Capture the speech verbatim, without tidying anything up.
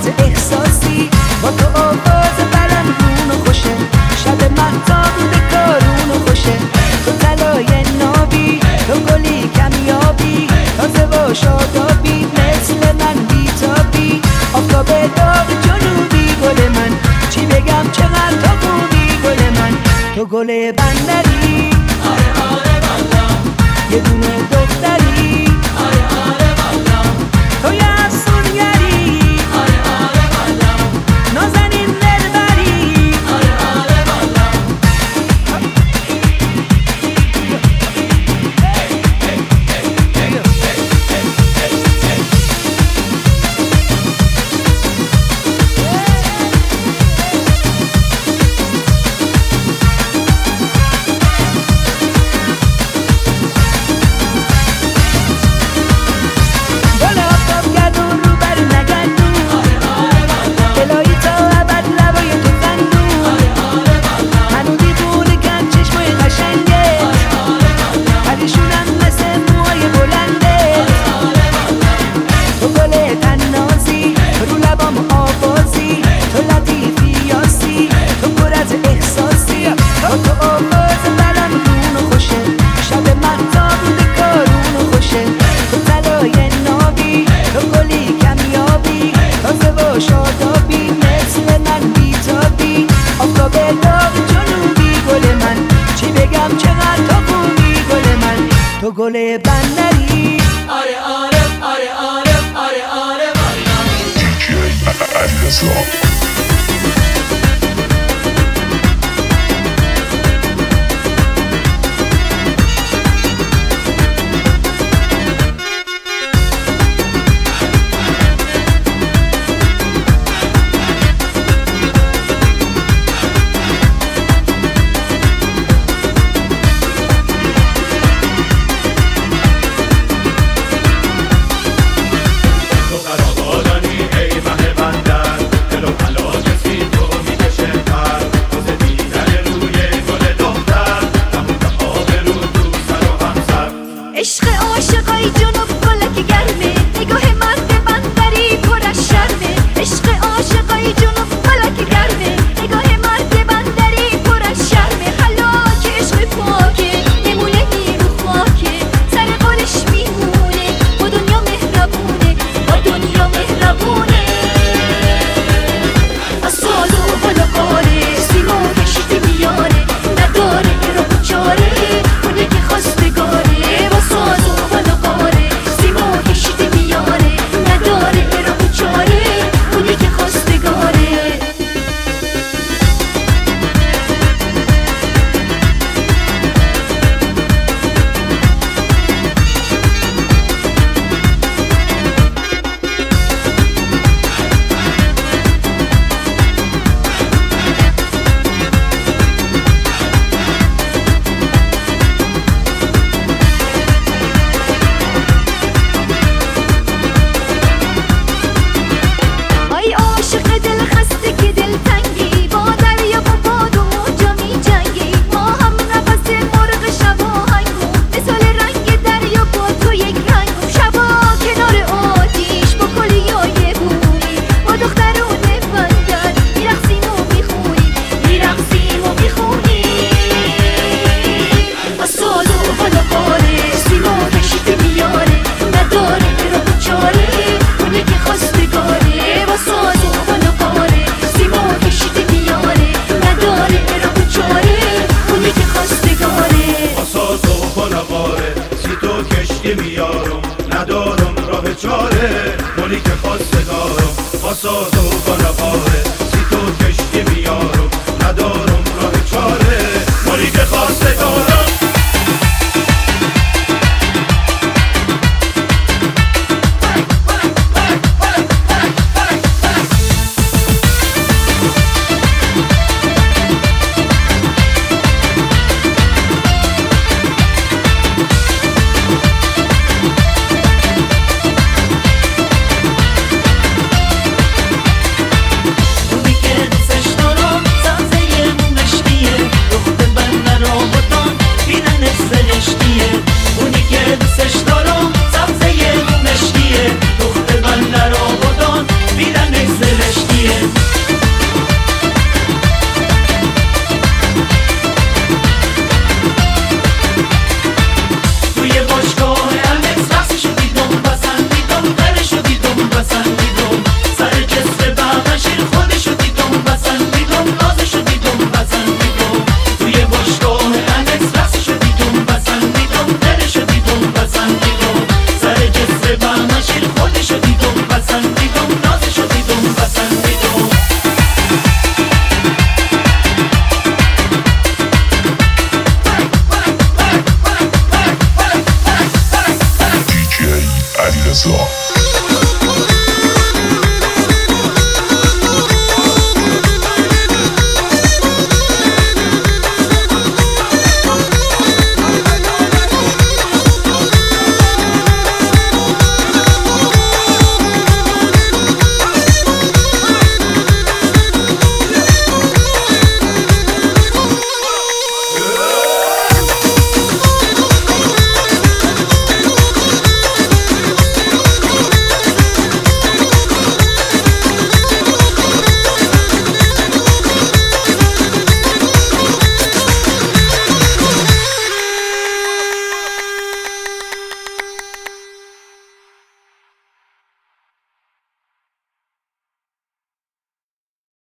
قدرت احساسی با تو آواز برم رون و خوشه شب مهتاب به کارون و خوشه تو طلای نابی تو گلی کمیابی تازه و شادابی مثل من بیتابی آفتاب داغ جنوبی گل من چی بگم چقدر تو خوبی گل من تو گل بندری آره آره والا یه دونه دختری آره آره والا تو یه افسونگری آره آره والا نازنین دلبری آره آره والا شادابی مثل من بیتابی آفتاب داغ جنوبی گل من چی بگم چقدر تو خوبی گل من تو گل بندری آره آره آره آره آره آره والا ندارم راه چاره مالی که خواستگارم با ساز و با نواره سی تو کشتی میارم ندارم راه چاره مالی که خواستگارم